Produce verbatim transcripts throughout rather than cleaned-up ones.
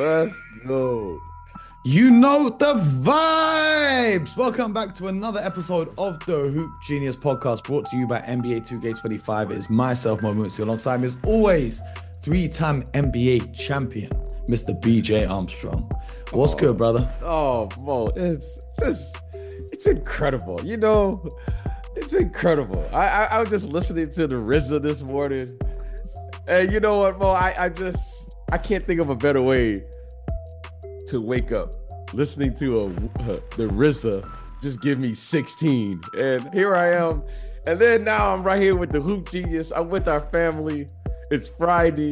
Let's go. You know the vibes. Welcome back to another episode of the Hoop Genius podcast brought to you by N B A two K twenty-five. It is myself, Mo Mootsie, alongside me as always, three-time N B A champion, Mister B J Armstrong. What's Oh, good, brother? oh, Mo, it's it's it's incredible. You know, it's incredible. I I, I was just listening to the R Z A this morning, and you know what, Mo? I I just I can't think of a better way to wake up listening to a uh, the R Z A just give me sixteen, and here I am, and then now I'm right here with the Hoop Genius. I'm with our family. It's Friday.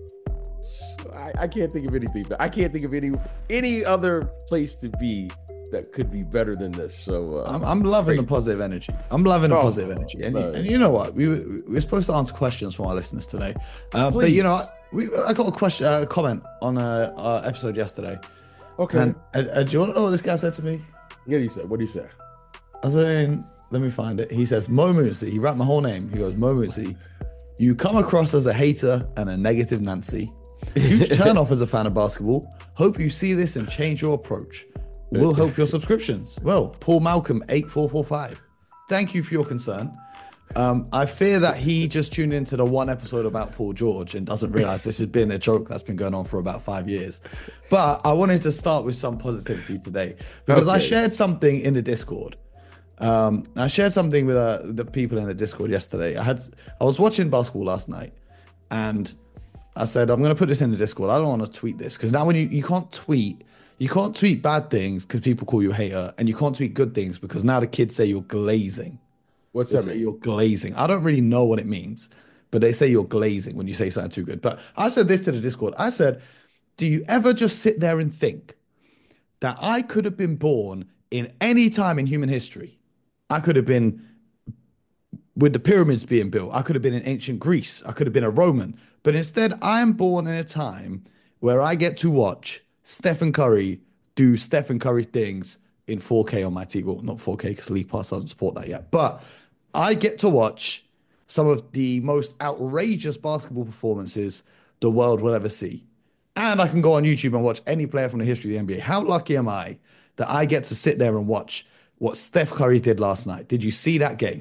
I, I can't think of anything, but I can't think of any any other place to be that could be better than this. So uh, I'm, I'm loving great. the positive energy. I'm loving the Oh, positive energy. And, nice. and you know what? We were, we were supposed to answer questions from our listeners today. Uh, but Please. you know, we I got a question, a comment on a, our episode yesterday. Okay. And uh, uh, do you want to know what this guy said to me? What do you say? What do you say? I was saying, let me find it. He says, Mo Mootsie. He wrapped my whole name. He goes, Mo Mootsie, you come across as a hater and a negative Nancy. Huge turn off as a fan of basketball. Hope you see this and change your approach. We'll help your subscriptions. Well, Paul Malcolm eight four four five. Thank you for your concern. Um, I fear that he just tuned into the one episode about Paul George and doesn't realize this has been a joke that's been going on for about five years. But I wanted to start with some positivity today because I Okay. shared something in the Discord. Um, I shared something with uh, the people in the Discord yesterday. I had I was watching basketball last night, and I said I'm going to put this in the Discord. I don't want to tweet this because now when you you can't tweet. You can't tweet bad things because people call you a hater, and you can't tweet good things because now the kids say you're glazing. What's They that say mean? you're glazing. I don't really know what it means, but they say you're glazing when you say something too good. But I said this to the Discord. I said, do you ever just sit there and think that I could have been born in any time in human history? I could have been with the pyramids being built. I could have been in ancient Greece. I could have been a Roman. But instead, I am born in a time where I get to watch Stephen Curry do Stephen Curry things in four K on my T V. Well, not four K because League Pass doesn't support that yet. But I get to watch some of the most outrageous basketball performances the world will ever see. And I can go on YouTube and watch any player from the history of the N B A. How lucky am I that I get to sit there and watch what Steph Curry did last night? Did you see that game?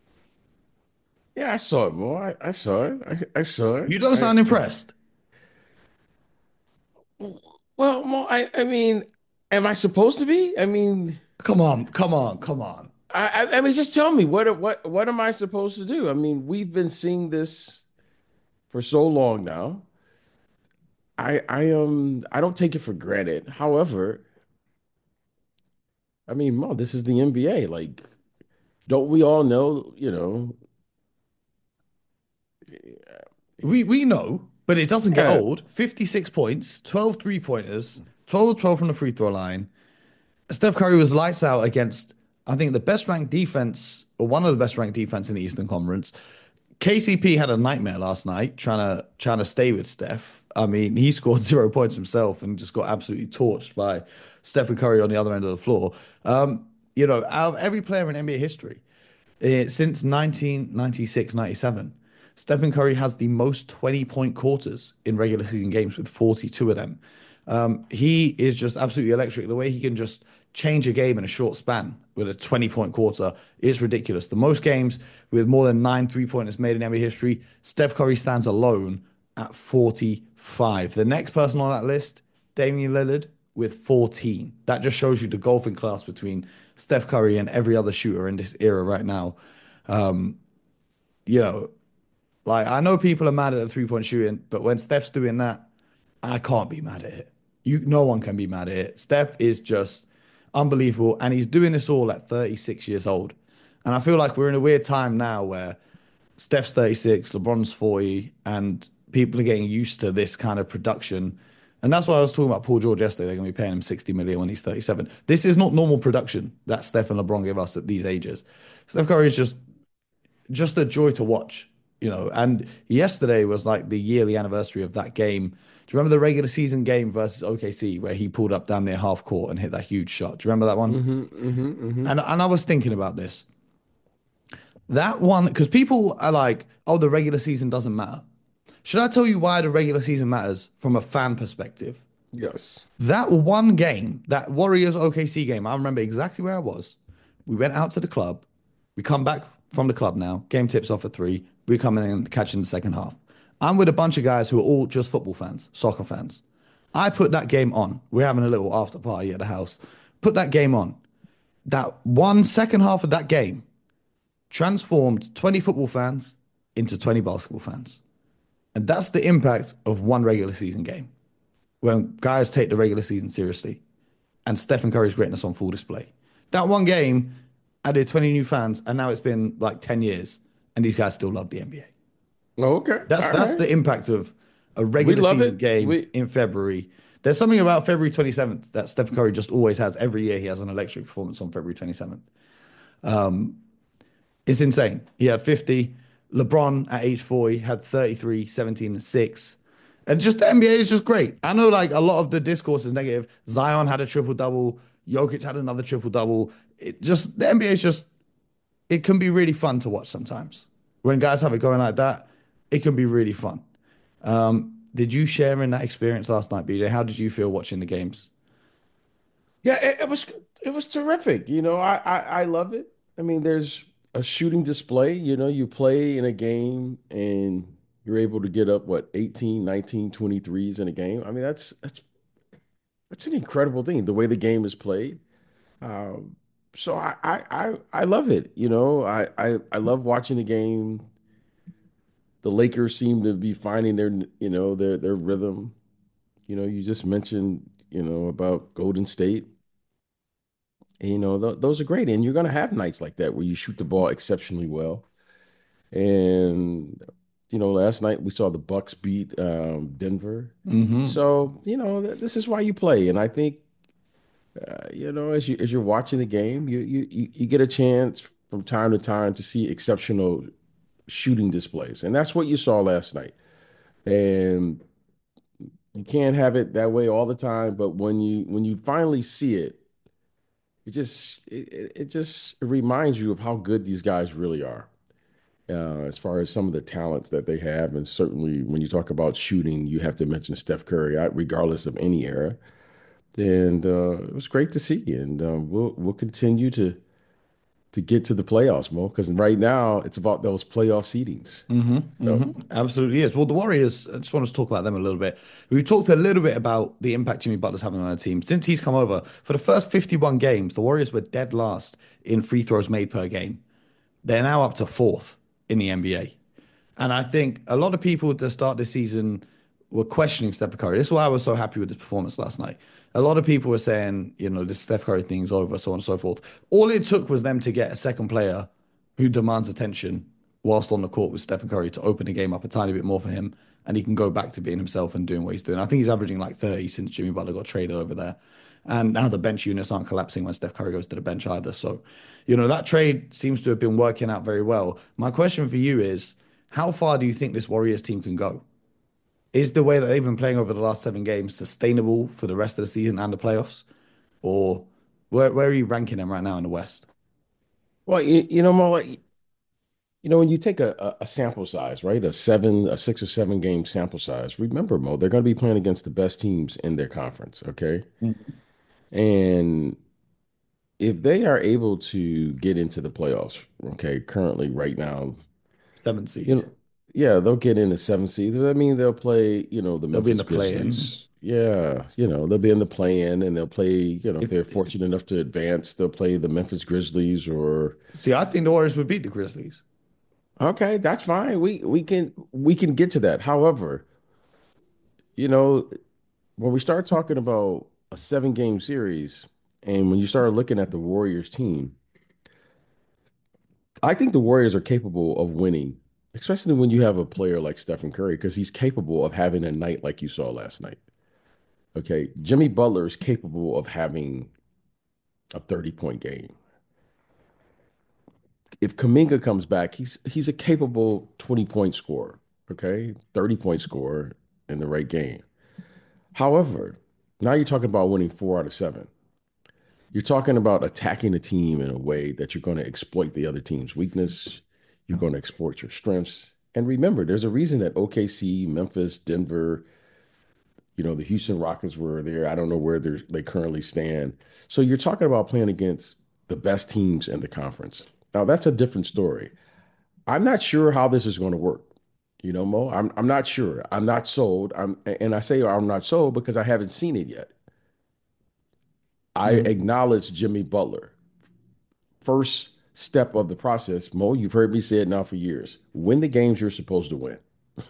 Yeah, I saw it, Mo. I, I saw it. I, I saw it. You don't I, sound impressed. well, Mo, I, I mean, am I supposed to be? I mean, Come on, come on, come on. I, I, I mean, just tell me what, what, what am I supposed to do? I mean, we've been seeing this for so long now. I, I, um, I don't take it for granted. However, I mean, Mo, this is the N B A. Like, don't we all know, you know, We we know, but it doesn't get yeah, old. fifty-six points, twelve three-pointers, twelve of twelve from the free throw line. Steph Curry was lights out against, I think, the best ranked defense, or one of the best ranked defense in the Eastern Conference. K C P had a nightmare last night trying to trying to stay with Steph. I mean, he scored zero points himself and just got absolutely torched by Stephen Curry on the other end of the floor. Um, you know, out of every player in N B A history, eh, since nineteen ninety-six ninety-seven, Stephen Curry has the most twenty-point quarters in regular season games with forty-two of them. Um, he is just absolutely electric. The way he can just change a game in a short span with a twenty-point quarter is ridiculous. The most games with more than nine three-pointers made in N B A history, Steph Curry stands alone at forty-five. The next person on that list, Damian Lillard, with fourteen. That just shows you the golfing class between Steph Curry and every other shooter in this era right now. Um, you know, like I know people are mad at the three-point shooting, but when Steph's doing that, I can't be mad at it. You, no one can be mad at it. Steph is just unbelievable, and he's doing this all at thirty-six years old. And I feel like we're in a weird time now where Steph's thirty-six, LeBron's forty, and people are getting used to this kind of production. And that's why I was talking about Paul George yesterday. They're going to be paying him sixty million when he's thirty-seven. This is not normal production that Steph and LeBron give us at these ages. Steph Curry is just just a joy to watch, you know. And yesterday was like the yearly anniversary of that game. Do you remember the regular season game versus O K C where he pulled up damn near half court and hit that huge shot? Do you remember that one? hmm hmm hmm And and I was thinking about this. That one, because people are like, oh, the regular season doesn't matter. Should I tell you why the regular season matters from a fan perspective? Yes. That one game, that Warriors O K C game, I remember exactly where I was. We went out to the club. We come back from the club now. Game tips off at three. We come in and catch in the second half. I'm with a bunch of guys who are all just football fans, soccer fans. I put that game on. We're having a little after party at the house. Put that game on. That one second half of that game transformed twenty football fans into twenty basketball fans. And that's the impact of one regular season game when guys take the regular season seriously and Stephen Curry's greatness on full display. That one game added twenty new fans, and now it's been like ten years, and these guys still love the N B A. Okay. That's All that's right. the impact of a We regular love season it. game We in February. There's something about February twenty-seventh that Stephen Curry just always has. Every year he has an electric performance on February twenty-seventh. It's insane. He had fifty. LeBron at age forty had thirty-three, seventeen, and six. And just the N B A is just great. I know like a lot of the discourse is negative. Zion had a triple double. Jokic had another triple double. It just the N B A is just it can be really fun to watch sometimes. When guys have it going like that, it can be really fun. Um, did you share in that experience last night, B J? How did you feel watching the games? Yeah, it, it was it was terrific. You know, I, I I love it. I mean, there's a shooting display. You know, you play in a game and you're able to get up what eighteen, nineteen, twenty threes in a game. I mean, that's that's that's an incredible thing. The way the game is played. Um, so I, I I I love it. You know, I I I love watching the game. The Lakers seem to be finding their you know their their rhythm. You know, you just mentioned you know about Golden State. And, you know, th those are great. And you're going to have nights like that where you shoot the ball exceptionally well. And, you know, last night we saw the Bucks beat um, Denver. Hmm. So, you know, th this is why you play. And I think, uh, you know, as you as you're watching the game, you you you you get a chance from time to time to see exceptional shooting displays. And that's what you saw last night. And you can't have it that way all the time, but when you when you finally see it, it just it, it it just it reminds you of how good these guys really are, uh, as far as some of the talents that they have. And certainly when you talk about shooting, you have to mention Steph Curry, uh, regardless of any era. And uh, it was great to see. And um, we'll we'll continue to to get to the playoffs, Mo, because right now it's about those playoff seedings. Hmm. So Hmm. Absolutely is. Well, the Warriors, I just want to talk about them a little bit. We've talked a little bit about the impact Jimmy Butler's having on our team. Since he's come over, for the first fifty-one games, the Warriors were dead last in free throws made per game. They're now up to fourth in the N B A. And I think a lot of people to start this season were questioning Steph Curry. This is why I was so happy with his performance last night. A lot of people were saying, you know, this Steph Curry thing's over, so on and so forth. All it took was them to get a second player who demands attention whilst on the court with Stephen Curry to open the game up a tiny bit more for him. And he can go back to being himself and doing what he's doing. I think he's averaging like thirty since Jimmy Butler got traded over there. And now the bench units aren't collapsing when Steph Curry goes to the bench either. So, you know, that trade seems to have been working out very well. My question for you is, how far do you think this Warriors team can go? Is the way that they've been playing over the last seven games sustainable for the rest of the season and the playoffs? Or where, where are you ranking them right now in the West? well, you, you know, Mo, like, you know, when you take a, a, a sample size, right? A seven, a six or seven game sample size, remember, Mo, they're going to be playing against the best teams in their conference, okay? Mhm. And if they are able to get into the playoffs, okay, currently right now, Seven you seed. know, yeah, they'll get in the seventh seed. I mean, they'll play, you know, the They'll be in Memphis the play-in. Grizzlies. Yeah, you know, they'll be in the play-in and they'll play, you know, if If they're fortunate enough to advance, they'll play the Memphis Grizzlies or See, I think the Warriors would beat the Grizzlies. okay, that's fine. We we can we can get to that. However, you know, when we start talking about a seven game series and when you start looking at the Warriors team, I think the Warriors are capable of winning, especially when you have a player like Stephen Curry, because he's capable of having a night like you saw last night. Okay. Jimmy Butler is capable of having a thirty point game. If Kaminga comes back, he's he's a capable twenty point scorer. Okay. thirty point scorer in the right game. However, now you're talking about winning four out of seven. You're talking about attacking the team in a way that you're going to exploit the other team's weakness. You're going to exploit your strengths. And remember, there's a reason that O K C, Memphis, Denver, You know, the Houston Rockets were there. I don't know where they're, they currently stand. So you're talking about playing against the best teams in the conference. Now that's a different story. I'm not sure how this is going to work. You know, Mo, I'm I'm not sure. I'm not sold. I'm and I say I'm not sold because I haven't seen it yet. I Mm. acknowledge Jimmy Butler. First step of the process, Mo, you've heard me say it now for years. Win the games you're supposed to win.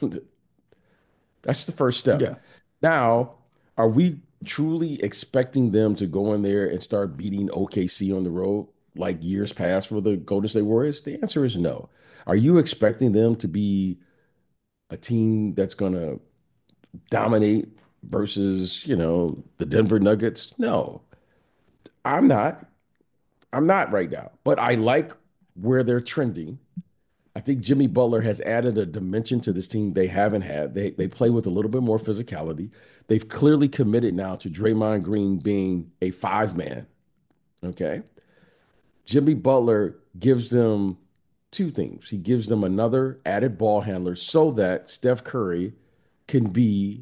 That's the first step. Yeah. Now, are we truly expecting them to go in there and start beating O K C on the road like years past for the Golden State Warriors? The answer is no. Are you expecting them to be a team that's going to dominate versus, you know, the Denver Nuggets? No, I'm not. I'm not right now, but I like where they're trending. I think Jimmy Butler has added a dimension to this team they haven't had. They they play with a little bit more physicality. They've clearly committed now to Draymond Green being a five man. Okay. Jimmy Butler gives them two things. He gives them another added ball handler so that Steph Curry can be,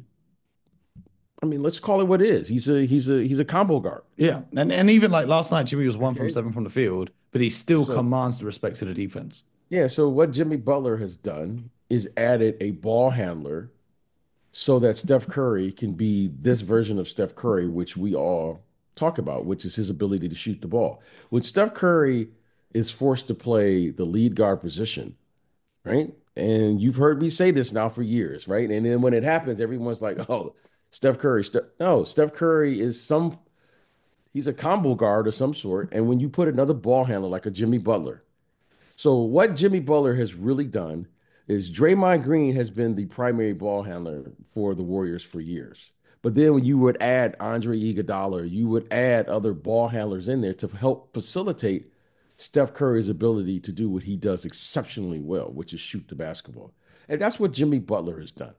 I mean, let's call it what it is. He's a he's a he's a combo guard. Yeah. And and even like last night, Jimmy was one from Okay. seven from the field, but he still So commands the respect to the defense. yeah, so what Jimmy Butler has done is added a ball handler so that Steph Curry can be this version of Steph Curry, which we all talk about, which is his ability to shoot the ball. When Steph Curry is forced to play the lead guard position, right? And you've heard me say this now for years, right? And then when it happens, everyone's like, oh, Steph Curry. Ste no, Steph Curry is some, he's a combo guard of some sort. And when you put another ball handler like a Jimmy Butler, so what Jimmy Butler has really done is Draymond Green has been the primary ball handler for the Warriors for years. But then when you would add Andre Iguodala, you would add other ball handlers in there to help facilitate Steph Curry's ability to do what he does exceptionally well, which is shoot the basketball. And that's what Jimmy Butler has done.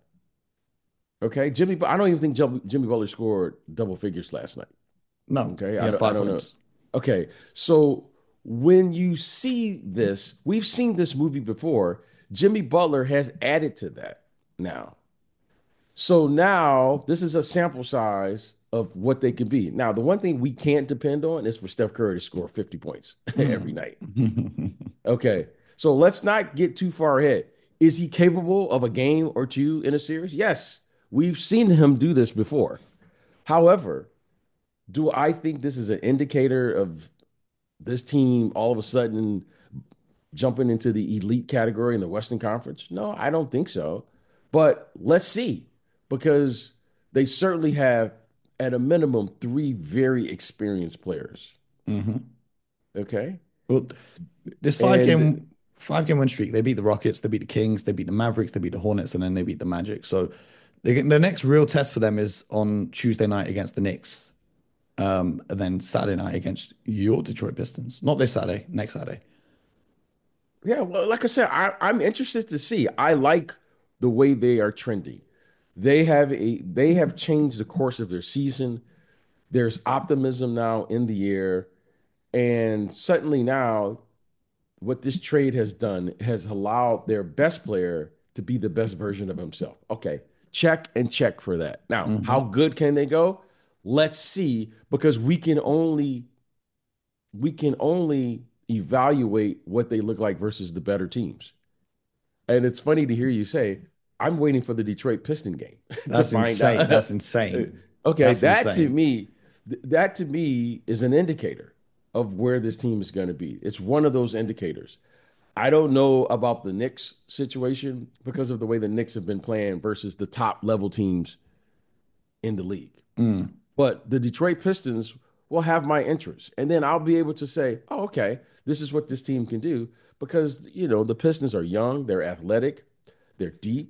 Okay, Jimmy, I don't even think Jimmy Butler scored double figures last night. No, Okay, he I had don't, I five don't know. points. Okay, so when you see this, we've seen this movie before. Jimmy Butler has added to that now. So now this is a sample size of what they could be. Now, the one thing we can't depend on is for Steph Curry to score fifty points every Mm. night. Okay, so let's not get too far ahead. Is he capable of a game or two in a series? Yes, we've seen him do this before. However, do I think this is an indicator of this team all of a sudden jumping into the elite category in the Western Conference? No, I don't think so. But let's see, because they certainly have, at a minimum, three very experienced players. hmm Okay. Well, this five And game five game win streak, they beat the Rockets, they beat the Kings, they beat the Mavericks, they beat the Hornets, and then they beat the Magic. So they, the next real test for them is on Tuesday night against the Knicks, um, and then Saturday night against your Detroit Pistons. Not this Saturday, next Saturday. yeah, well, like I said, I, I'm interested to see. I like the way they are trending. They have a they have changed the course of their season. There's optimism now in the air. And suddenly now what this trade has done has allowed their best player to be the best version of himself. Okay, check and check for that. Now, how hmm good can they go? Let's see, because we can only we can only evaluate what they look like versus the better teams. And it's funny to hear you say, I'm waiting for the Detroit Piston game to That's find insane. out. That's insane. Okay, That's that to insane. me, that to me is an indicator of where this team is going to be. It's one of those indicators. I don't know about the Knicks situation because of the way the Knicks have been playing versus the top level teams in the league. Mm. But the Detroit Pistons will have my interest. And then I'll be able to say, oh, okay, this is what this team can do because, you know, the Pistons are young, they're athletic, they're deep,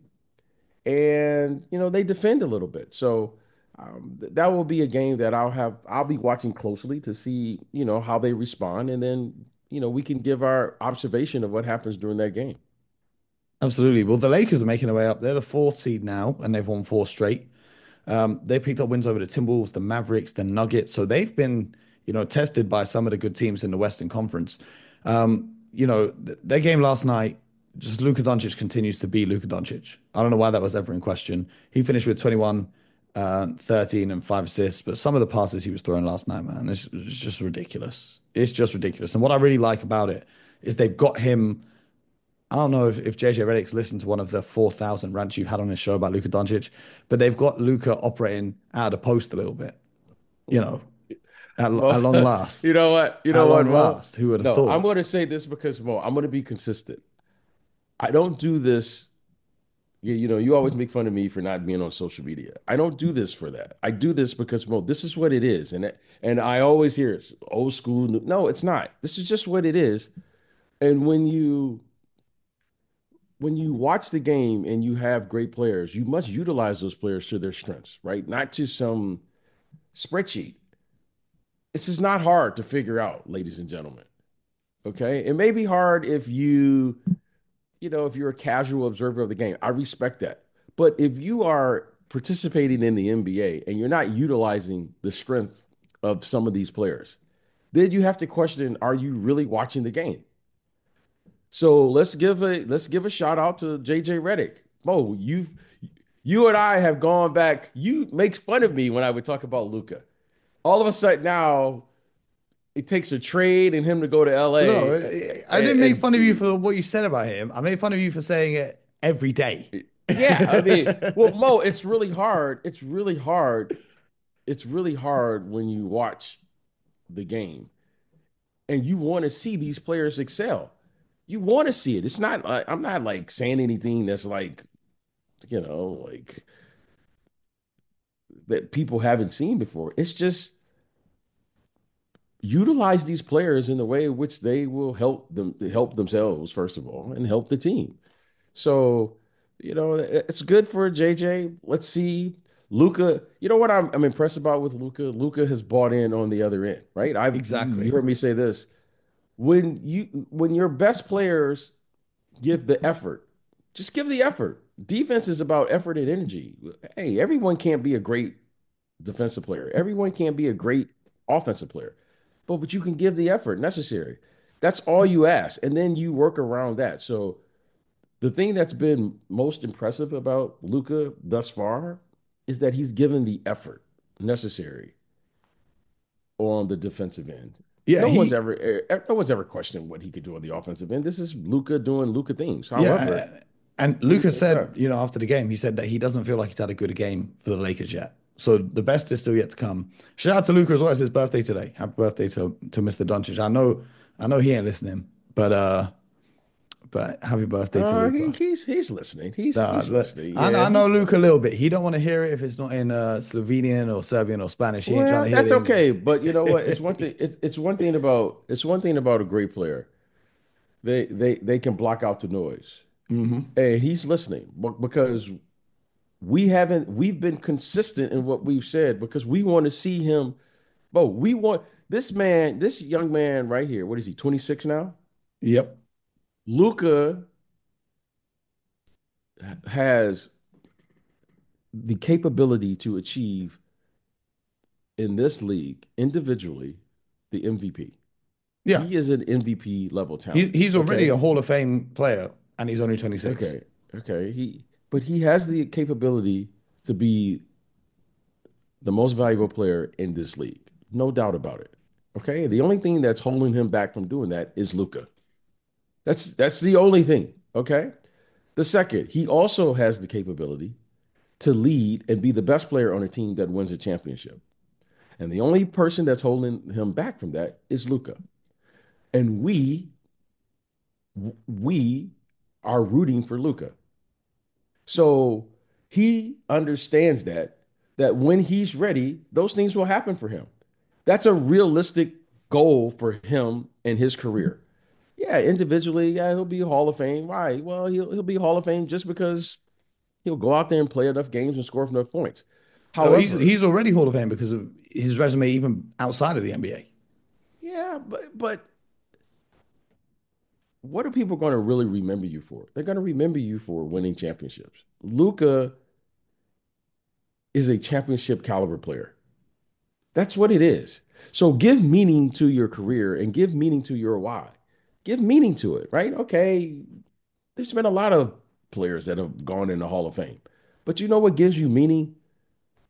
and, you know, they defend a little bit. So um, th- that will be a game that I'll have, I'll be watching closely to see, you know, how they respond. And then, you know, we can give our observation of what happens during that game. Absolutely. Well, the Lakers are making their way up. They're the fourth seed now, and they've won four straight. Um, they picked up wins over the Timberwolves, the Mavericks, the Nuggets. So they've been, you know, tested by some of the good teams in the Western Conference. Um, you know, th their game last night, just Luka Doncic continues to be Luka Doncic. I don't know why that was ever in question. He finished with twenty-one, uh, thirteen and five assists. But some of the passes he was throwing last night, man, it's, it's just ridiculous. It's just ridiculous. And what I really like about it is they've got him. I don't know if, if J J Redick's listened to one of the four thousand rants you had on his show about Luka Doncic, but they've got Luka operating out of the post a little bit, you know, at, Mo, at long last. you know what? You At know what, long Mo? last, who would have No, I'm thought? going to say this because Mo, I'm going to be consistent. I don't do this. You, you know, you always make fun of me for not being on social media. I don't do this for that. I do this because, Mo, this is what it is, and it- and I always hear it's old school. new- No, it's not. This is just what it is. And when you when you watch the game and you have great players, you must utilize those players to their strengths, right? Not to some spreadsheet. This is not hard to figure out, ladies and gentlemen. Okay. It may be hard if you, you know, if you're a casual observer of the game. I respect that. But if you are participating in the N B A and you're not utilizing the strength of some of these players, then you have to question, are you really watching the game? So let's give a let's give a shout out to J J Redick. Mo, you've you and I have gone back. You make fun of me when I would talk about Luca. All of a sudden now it takes a trade and him to go to No, L A I and, didn't make fun of you and for what you said about him. I made fun of you for saying it every day. yeah, I mean, well, Mo, it's really hard. It's really hard. It's really hard when you watch the game and you want to see these players excel. You want to see it. It's not like I'm not like saying anything that's like, you know, like that people haven't seen before. It's just utilize these players in the way in which they will help them help themselves first of all and help the team. So, you know, it's good for J J. Let's see. Luca, you know what I'm I'm impressed about with Luca? Luca has bought in on the other end, right? I've you, you Exactly. heard me say this. When you when your best players give the effort, just give the effort. Defense is about effort and energy. Hey, everyone can't be a great defensive player. Everyone can't be a great offensive player. But but you can give the effort necessary. That's all you ask. And then you work around that. So the thing that's been most impressive about Luca thus far is that he's given the effort necessary on the defensive end. Yeah, No one's he ever eh, no one's ever questioned what he could do on the offensive end. This is Luca doing Luca things. However, Yeah, and he, Lucas yeah. said, you know, after the game, he said that he doesn't feel like he's had a good game for the Lakers yet. So the best is still yet to come. Shout out to Luca as well. It's his birthday today. Happy birthday to to mister Doncic. I know, I know he ain't listening, but uh, but happy birthday to Uh, he, Luca. he's he's listening. He's Nah, he's look, listening. I, Yeah, I know he's Luca a little bit. He don't want to hear it if it's not in uh, Slovenian or Serbian or Spanish. He ain't trying well, to hear that's the English. okay. But you know what? It's one thing. It's it's one thing about it's one thing about a great player. They they they can block out the noise, Hmm. and he's listening but because we haven't we've been consistent in what we've said because we want to see him. But we want this man, this young man right here. What is he? twenty-six now. Yep. Luca has the capability to achieve in this league individually the M V P. Yeah. He is an M V P level He, talent. he's already Okay. a Hall of Fame player, and he's only twenty-six. Okay. Okay. He but he has the capability to be the most valuable player in this league. No doubt about it. Okay. The only thing that's holding him back from doing that is Luca. That's that's the only thing. Okay. The second, he also has the capability to lead and be the best player on a team that wins a championship. And the only person that's holding him back from that is Luca. And we we are rooting for Luca. So he understands that that when he's ready, those things will happen for him. That's a realistic goal for him in his career. Yeah, individually, yeah, he'll be Hall of Fame. Why? Well, he'll he'll be Hall of Fame just because he'll go out there and play enough games and score enough points. No, he's However, he's already Hall of Fame because of his resume, even outside of the N B A. yeah, but but what are people going to really remember you for? They're going to remember you for winning championships. Luca is a championship caliber player. That's what it is. So give meaning to your career and give meaning to your why. Give meaning to it, right? Okay, there's been a lot of players that have gone in the Hall of Fame. But you know what gives you meaning?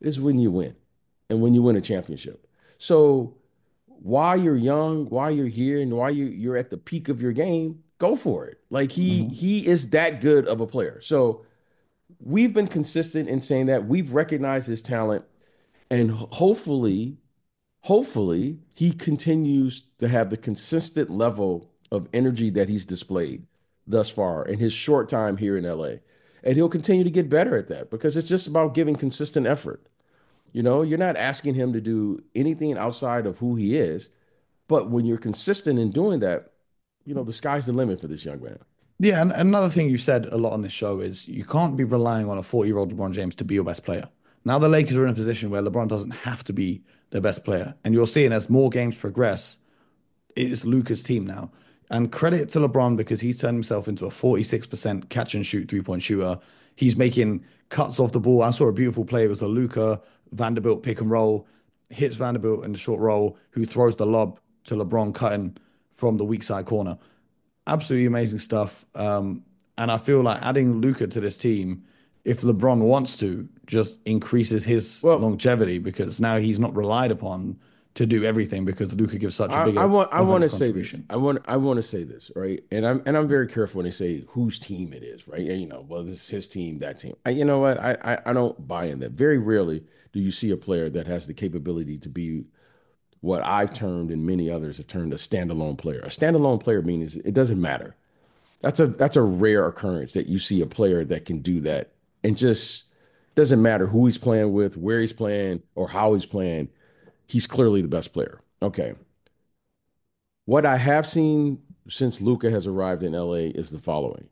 is when you win and when you win a championship. So while you're young, while you're here, and while you you're at the peak of your game, go for it. Like he Mhm. he is that good of a player. So we've been consistent in saying that we've recognized his talent, and hopefully, hopefully he continues to have the consistent level of energy that he's displayed thus far in his short time here in L A. And he'll continue to get better at that because it's just about giving consistent effort. You know, you're not asking him to do anything outside of who he is, but when you're consistent in doing that, you know, the sky's the limit for this young man. Yeah, and another thing you said a lot on this show is you can't be relying on a forty-year-old LeBron James to be your best player. Now the Lakers are in a position where LeBron doesn't have to be their best player. And you're seeing as more games progress, it's Luka's team now. And credit to LeBron because he's turned himself into a forty-six percent catch and shoot three-point shooter. He's making cuts off the ball. I saw a beautiful play. It was a Luka Vanderbilt pick and roll, hits Vanderbilt in the short roll, who throws the lob to LeBron cutting from the weak side corner. Absolutely amazing stuff. Um, and I feel like adding Luka to this team, if LeBron wants to, just increases his Well, longevity because now he's not relied upon to do everything because Luka gives such a I, I bigger want I want to offensive say this. contribution. I want I want to say this, right? And I'm and I'm very careful when they say whose team it is, right? And, you know, well, this is his team, that team. I, you know what? I, I I don't buy in that. Very rarely do you see a player that has the capability to be what I've termed and many others have termed a standalone player. A standalone player means it doesn't matter. That's a that's a rare occurrence that you see a player that can do that and just doesn't matter who he's playing with, where he's playing, or how he's playing. He's clearly the best player. Okay. What I have seen since Luka has arrived in L A is the following.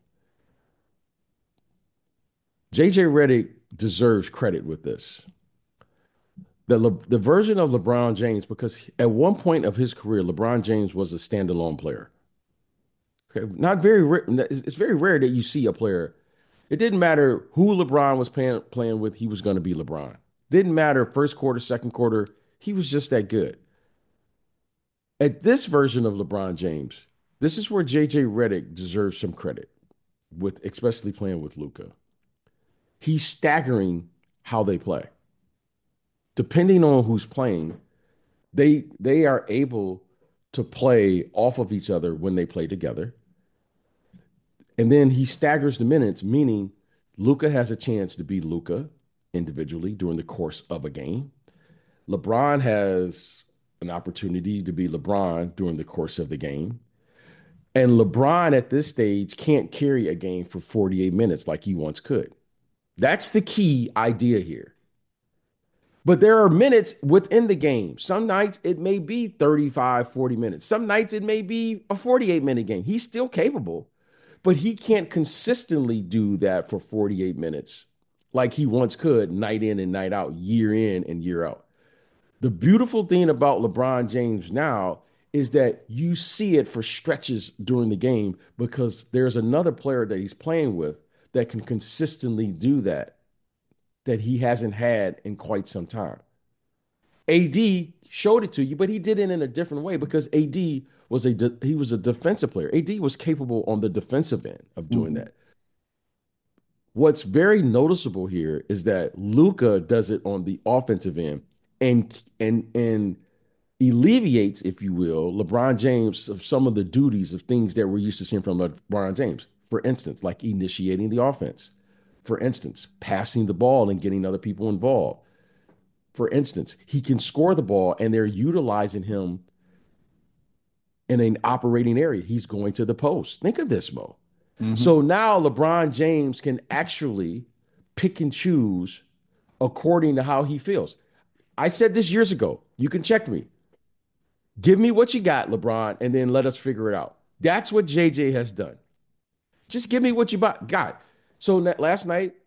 J J Redick deserves credit with this. The, Le, the version of LeBron James, because at one point of his career, LeBron James was a standalone player. Okay, not very. It's very rare that you see a player. It didn't matter who LeBron was playing playing with; he was going to be LeBron. Didn't matter first quarter, second quarter. He was just that good. At this version of LeBron James, this is where J J Redick deserves some credit, with especially playing with Luka. He's staggering how they play. Depending on who's playing, they they are able to play off of each other when they play together. And then he staggers the minutes, meaning Luka has a chance to be Luka individually during the course of a game. LeBron has an opportunity to be LeBron during the course of the game. And LeBron at this stage can't carry a game for forty-eight minutes like he once could. That's the key idea here. But there are minutes within the game. Some nights it may be thirty-five, forty minutes. Some nights it may be a forty-eight minute game. He's still capable, but he can't consistently do that for forty-eight minutes like he once could, night in and night out, year in and year out. The beautiful thing about LeBron James now is that you see it for stretches during the game because there's another player that he's playing with that can consistently do that, that he hasn't had in quite some time. A D showed it to you, but he did it in a different way because A D was a de- he was a defensive player. A D was capable on the defensive end of doing Mhm. that. What's very noticeable here is that Luka does it on the offensive end and and and alleviates, if you will, LeBron James of some of the duties of things that we're used to seeing from LeBron James. For instance, like initiating the offense. For instance, passing the ball and getting other people involved. For instance, he can score the ball and they're utilizing him in an operating area. He's going to the post. Think of this, Mo. Mhm. So now LeBron James can actually pick and choose according to how he feels. I said this years ago. You can check me. Give me what you got, LeBron, and then let us figure it out. That's what J J has done. Just give me what you got. So last night,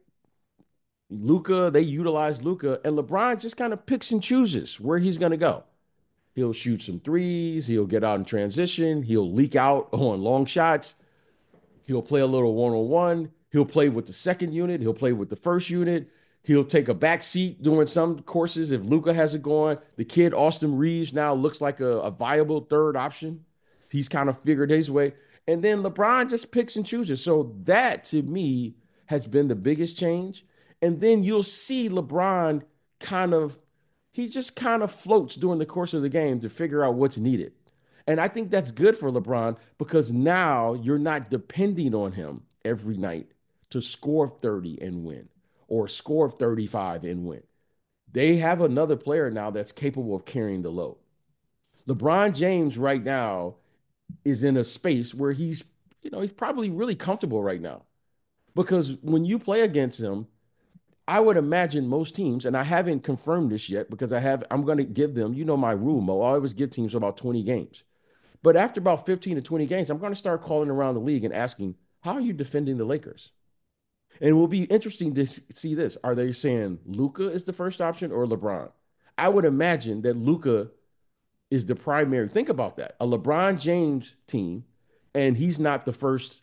Luka, they utilized Luka, and LeBron just kind of picks and chooses where he's going to go. He'll shoot some threes. He'll get out in transition. He'll leak out on long shots. He'll play a little one-on-one. He'll play with the second unit. He'll play with the first unit. He'll take a back seat during some courses if Luka has it going. The kid, Austin Reeves, now looks like a, a viable third option. He's kind of figured his way. And then LeBron just picks and chooses. So that, to me, has been the biggest change. And then you'll see LeBron kind of he just kind of floats during the course of the game to figure out what's needed. And I think that's good for LeBron because now you're not depending on him every night to score thirty and win or score thirty-five and win. They have another player now that's capable of carrying the load. LeBron James right now is in a space where he's, you know, he's probably really comfortable right now because when you play against him, I would imagine most teams, and I haven't confirmed this yet because I have, I'm going to give them, you know, my rule, Mo. I always give teams about twenty games. But after about fifteen to twenty games, I'm going to start calling around the league and asking, how are you defending the Lakers? And it will be interesting to see this. Are they saying Luka is the first option or LeBron? I would imagine that Luka is the primary. Think about that. A LeBron James team, and he's not the first,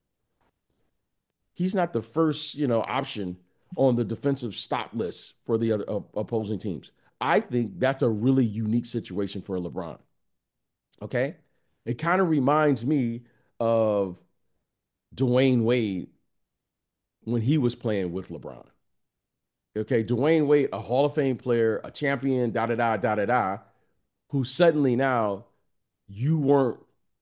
he's not the first, you know, option on the defensive stop list for the other uh, opposing teams. I think that's a really unique situation for LeBron. Okay? It kind of reminds me of Dwayne Wade when he was playing with LeBron. Okay, Dwayne Wade, a Hall of Fame player, a champion, da da da da da da, who suddenly now you weren't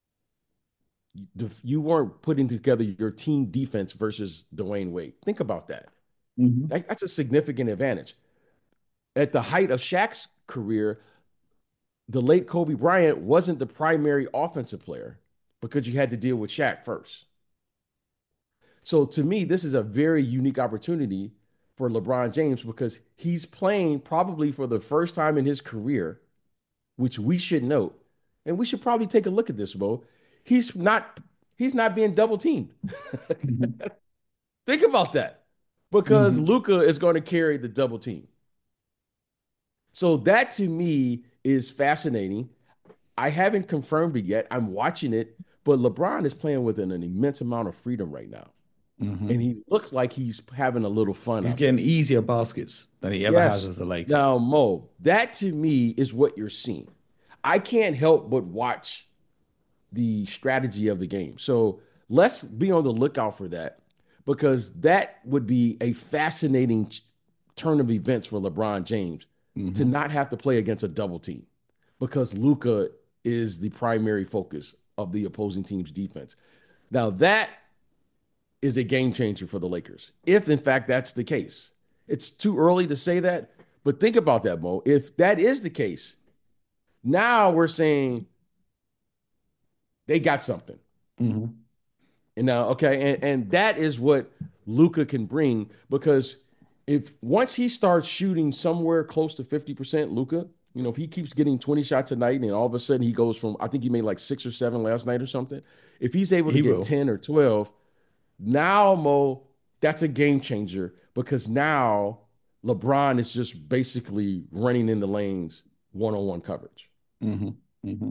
you weren't putting together your team defense versus Dwayne Wade. Think about that. Mm-hmm. that that's a significant advantage. At the height of Shaq's career, the late Kobe Bryant wasn't the primary offensive player because you had to deal with Shaq first. So to me, this is a very unique opportunity for LeBron James because he's playing probably for the first time in his career, which we should note, and we should probably take a look at this, Bo. He's not he's not being double teamed. Mm-hmm. Think about that, because mm-hmm. Luka is going to carry the double team. So that to me is fascinating. I haven't confirmed it yet. I'm watching it, but LeBron is playing with an, an immense amount of freedom right now. Mm-hmm. And he looks like he's having a little fun. He's getting there. Easier baskets than he ever yes. has as a Laker. Now, Mo, that to me is what you're seeing. I can't help but watch the strategy of the game. So let's be on the lookout for that, because that would be a fascinating turn of events for LeBron James mm-hmm. to not have to play against a double team, because Luka is the primary focus of the opposing team's defense. Now that is a game changer for the Lakers, if in fact that's the case. It's too early to say that, but think about that, Mo. If that is the case, now we're saying they got something. Mm-hmm. And now, okay, and, and that is what Luka can bring, because if once he starts shooting somewhere close to fifty percent, Luka, you know, if he keeps getting twenty shots a night and all of a sudden he goes from, I think he made like six or seven last night or something. If he's able to he get will. ten or twelve, now, Mo, that's a game changer, because now LeBron is just basically running in the lanes, one-on-one coverage. Mm-hmm. Mm-hmm.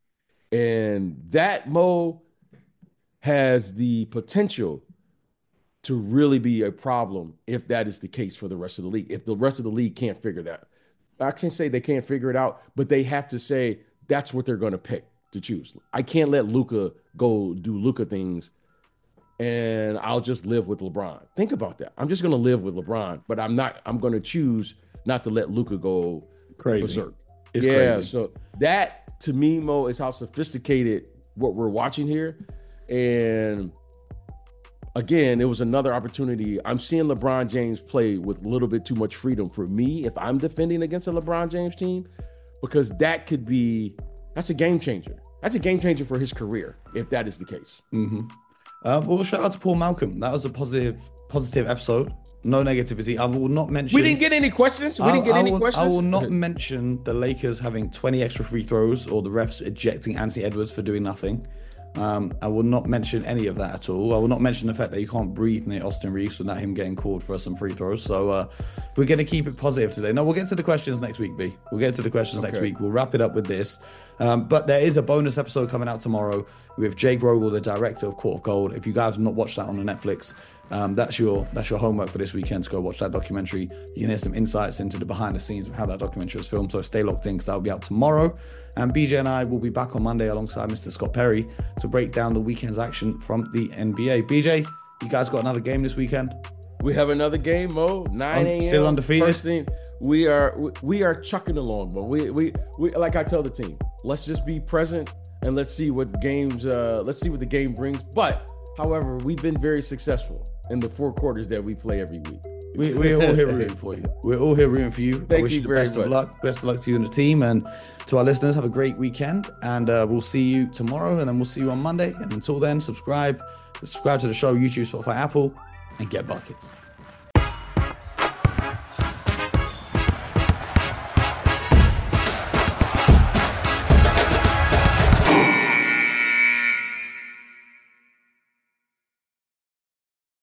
And that, Mo, has the potential to really be a problem if that is the case for the rest of the league. If the rest of the league can't figure that, I can't say they can't figure it out, but they have to say that's what they're going to pick to choose. I can't let Luka go do Luka things and I'll just live with LeBron. Think about that. I'm just going to live with LeBron, but I'm not, I'm going to choose not to let Luka go crazy. Berserk. It's yeah, crazy. So that, to me, Mo, is how sophisticated what we're watching here. And again, it was another opportunity. I'm seeing LeBron James play with a little bit too much freedom for me if I'm defending against a LeBron James team, because that could be, that's a game changer. That's a game changer for his career, if that is the case. Mm-hmm. Uh, well, shout out to Paul Malcolm. That was a positive, positive episode. No negativity. I will not mention. We didn't get any questions. We I, didn't get I any will, questions. I will not mention the Lakers having twenty extra free throws or the refs ejecting Anthony Edwards for doing nothing. Um, I will not mention any of that at all. I will not mention the fact that you can't breathe near Austin Reeves without him getting called for some free throws. So uh, we're going to keep it positive today. No, we'll get to the questions next week, B. We'll get to the questions okay. next week. We'll wrap it up with this. Um, but there is a bonus episode coming out tomorrow with Jay Grogel, the director of Court of Gold. If you guys have not watched that on the Netflix, um, that's your that's your homework for this weekend, to go watch that documentary. You can hear some insights into the behind the scenes of how that documentary was filmed. So stay locked in, because that will be out tomorrow. And B J and I will be back on Monday alongside Mister Scott Perry to break down the weekend's action from the N B A. B J, you guys got another game this weekend? We have another game, Mo. nine a.m. Still undefeated. First thing, we are we, we are chucking along, Mo. We, we we like I tell the team, let's just be present and let's see what games. Uh, let's see what the game brings. But however, we've been very successful in the four quarters that we play every week. We, we're all here rooting for you. We're all here rooting for you. Thank I wish you you the very best much. of luck. Best of luck to you and the team. And to our listeners, have a great weekend. And uh, we'll see you tomorrow. And then we'll see you on Monday. And until then, subscribe. Subscribe to the show, YouTube, Spotify, Apple, and get buckets.